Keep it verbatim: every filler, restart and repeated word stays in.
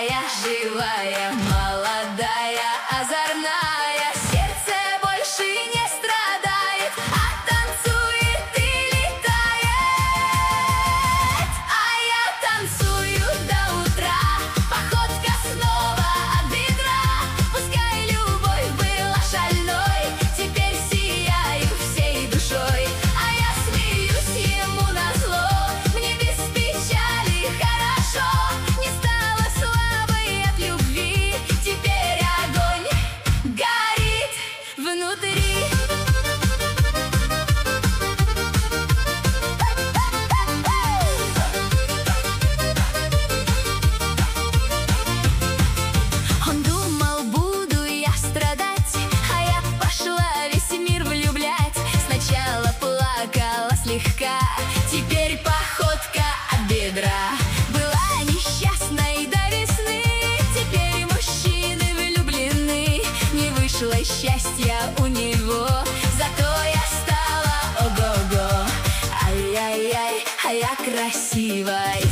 такая живая, молодая, озорная. Сердце больше не страдает, а танцует и летает. А я танцую до утра, походка снова от бедра. Пускай любовь была шальной, теперь сияю всей душой. А я смеюсь ему назло, мне без печали хорошо. Не стала слабой от любви, теперь огонь горит внутри. Он думал, буду я страдать, а я пошла весь мир влюблять. Сначала плакала слегка, теперь походка от бедра. Была несчастной до весны, теперь мужчины влюблены. Не вышло счастья у него, зато я стала ого-го. Ай-яй-яй, а я красивой.